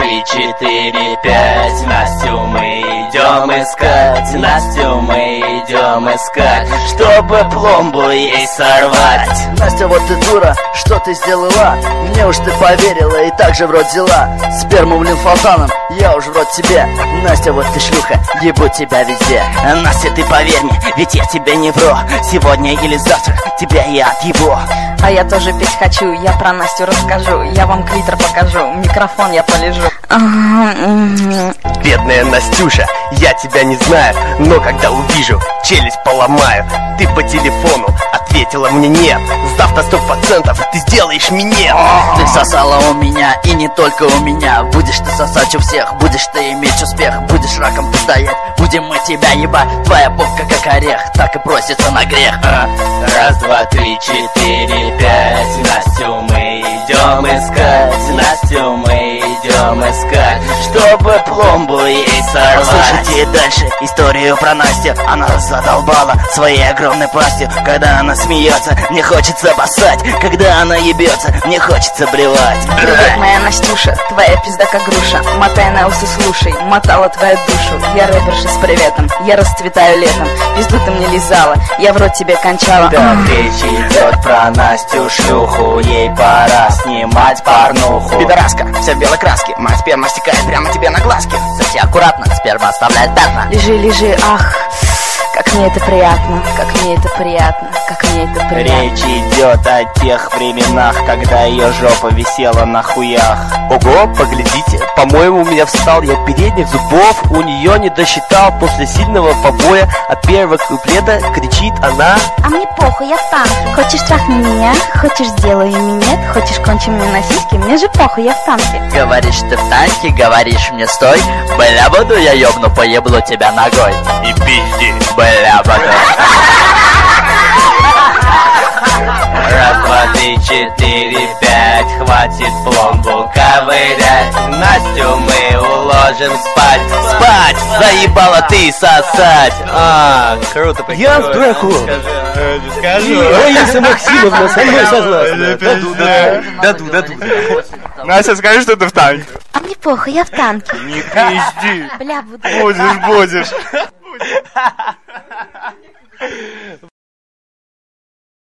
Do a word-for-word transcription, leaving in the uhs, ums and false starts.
три, четыре, пять. Настю мы идем искать, Настю мы идем искать, чтобы пломбу ей сорвать. Настя, вот ты дура, что ты сделала? Мне уж ты поверила и так же в рот взяла сперму, блин, фонтаном, я уж в рот тебе. Настя, вот ты шлюха, ебу тебя везде. Настя, ты поверь мне, ведь я тебе не вру. Сегодня или завтра тебя я отъебу. А я тоже петь хочу, я про Настю расскажу. Я вам клитор покажу, микрофон я полежу. Бедная Настюша, я тебя не знаю, но когда увижу, челюсть поломаю. Ты по телефону ответила мне нет. Завтра сто процентов ты сделаешь минет. Ты сосала у меня и не только у меня. Будешь ты сосать у всех, будешь ты иметь успех. Будешь раком постоять, будем мы тебя ебать. Твоя попка как орех, так и просится на грех. Раз, два, три, четыре, пять. Настю мы идем искать, Настю мы идем искать, чтобы пломбу ей сорвать. Слушайте дальше историю про Настю. Она задолбала своей огромной пастью. Когда она смеется, мне хочется поссать. Когда она ебется, мне хочется блевать. Привет, моя Настюша, твоя пизда как груша. Мотай на усы, слушай, мотала твою душу. Я рэперша с приветом, я расцветаю летом. Пизду ты мне лизала, я в рот тебе кончала. Да, речь идет про Настю шлюху, ей пора снимать порнуху. Пидораска, вся в белой краске, моя сперма стекает прямо тебе на глазки. Соси аккуратно, сперма оставляет пятна. Лежи, лежи, ах, как мне это приятно, как мне это приятно, как мне это приятно. Речь идет о тех временах, когда ее жопа висела на хуях. Ого, поглядите, по-моему, у меня встал я передних зубов. У нее не досчитал после сильного побоя. От первого куплета кричит она: а мне похуй, я в танке. Хочешь трахни меня, хочешь сделай минет, хочешь кончи мне на сиськи, мне же похуй, я в танке. Говоришь ты в танке, говоришь мне стой. Бля, буду я ёбну, поеблу тебя ногой. и пизди. Бля, буду. Раз, два, три, четыре, пять. Хватит пломбу ковырять, Настю мы уложим спать. Спать! Заебала ты сосать. А, круто, прикольно. Я в драку. Скажи, скажи. Раиса Максимовна со мной согласна. Даду, даду, даду. Настя, скажи, что ты в танке. А мне похуй, я в танке. Не пизди. Бля, буду. Будешь, будешь.